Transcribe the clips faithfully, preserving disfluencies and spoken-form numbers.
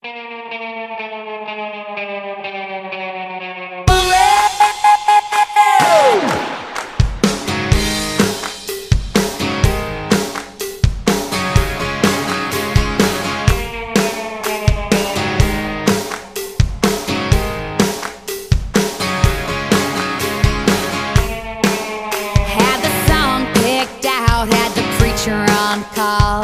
On call.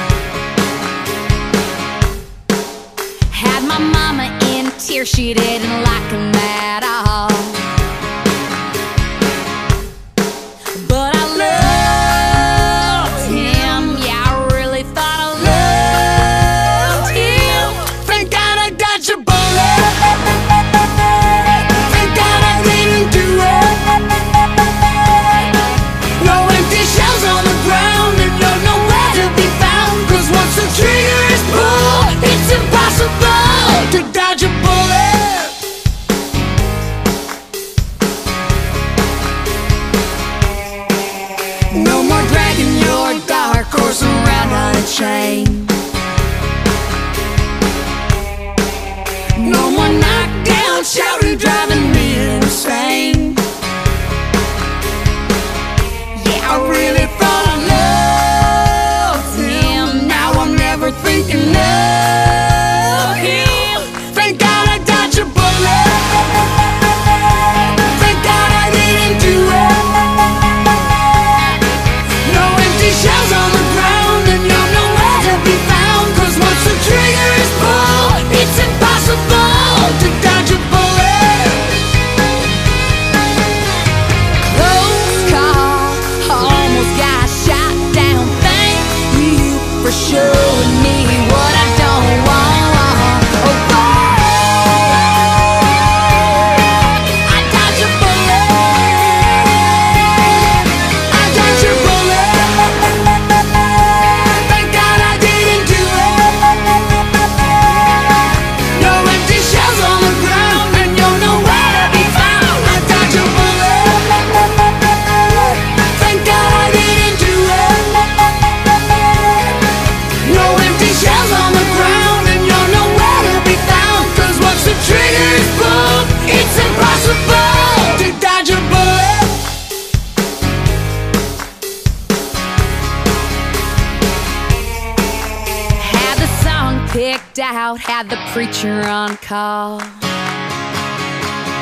Had my mama in tears, she didn't like him at all. But I loved him, yeah, I really thought I loved him. Thank God I dodged a bullet. Thank God I didn't do it. No empty shells on the ground, and you're nowhere to be found. Cause once the trigger is pulled, it's impossible to dodge a bullet. No more dragging your dark horse around on a chain. No more knockdown shouting, driving me insane. Yeah, I really thought I loved him. Now I'm never thinking of him. Thank God I dodged a bullet. Thank God I didn't do it. No empty shells on the ground, and you're nowhere to be found. Cause once the trigger is pulled, it's impossible to dodge a bullet. Close call, almost got shot down. Thank you for showing me what I don't want. Oh, boy, I dodged a bullet. I dodged a bullet. Thank God I didn't do it. No empty shells on the ground, and you're nowhere to be found. I dodged a bullet. Thank God I didn't do it. No empty shells on the ground, and you're nowhere to be found. Cause once the trigger is pulled, it's impossible to dodge a bullet. Had the song picked out, had the preacher on call.